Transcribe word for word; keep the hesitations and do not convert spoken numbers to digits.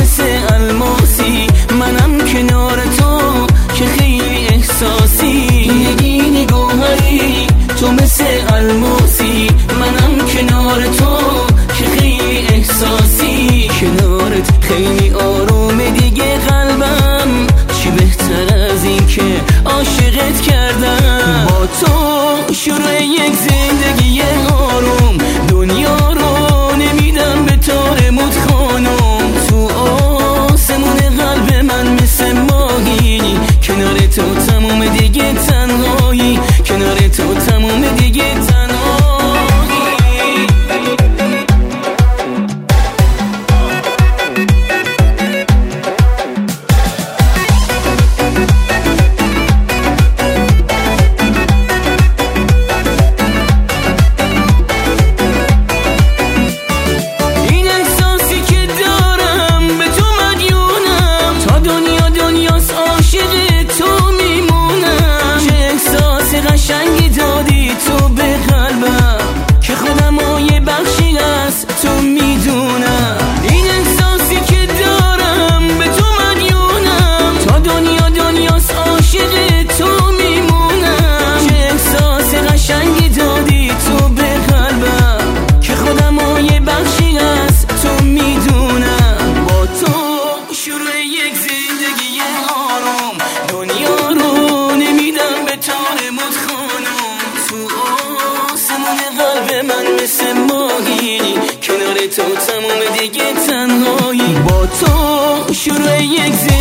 مثل الماسی، منم کنار تو که خیلی احساسی. نگین گوهری تو مثل الماسی، منم کنار تو که خیلی احساسی. کنارت خیلی آرومه دیگه قلبم، چی بهتر از این که عاشقت کردم. با تو شروع یک زندگی آروم، دنیا رو نمیدم به تو امود خانم. تو آسمون قلب من مثل ماهی، کنار تو تموم دیگه تنهایی، کنار تو تموم دیگه تنهایی. قشنگی دادی تو به قلبم که خودم و یه بخشی از تو میدونم. این احساسی که دارم به تو مدیونم، تا دنیا دنیاست عاشق تو میمونم. چه احساس قشنگی دادی تو به قلبم که خودم و یه بخشی از تو میدونم. با تو شروع یک زندگی آروم، دنیا رو نمیدم به تو امود خانم. تو آسمون قلب من مثل ماهی، کنار تو تموم دیگه تنهایی. با تو شروع یک